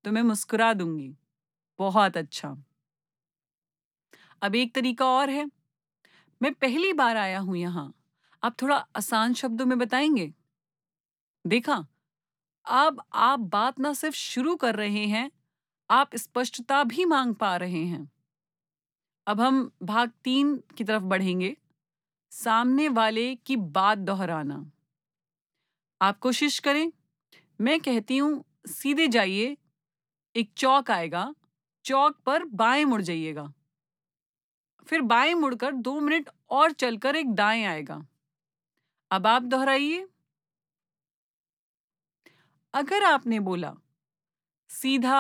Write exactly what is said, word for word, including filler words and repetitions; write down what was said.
तो मैं मुस्कुरा दूंगी। बहुत अच्छा। अब एक तरीका और है। मैं पहली बार आया हूं यहाँ। आप थोड़ा आसान शब्दों में बताएंगे? देखा, अब आप बात ना सिर्फ शुरू कर रहे हैं, आप स्पष्टता भी मांग पा रहे हैं। अब हम भाग तीन की तरफ बढ़ेंगे। सामने वाले की बात दोहराना। आप कोशिश करें। मैं कहती हूँ सीधे जाइए, एक चौक आएगा, चौक पर बाएं मुड़ जाइएगा। फिर बाएं मुड़कर दो मिनट और चलकर एक दाएं आएगा। अब आप दोहराइए। अगर आपने बोला सीधा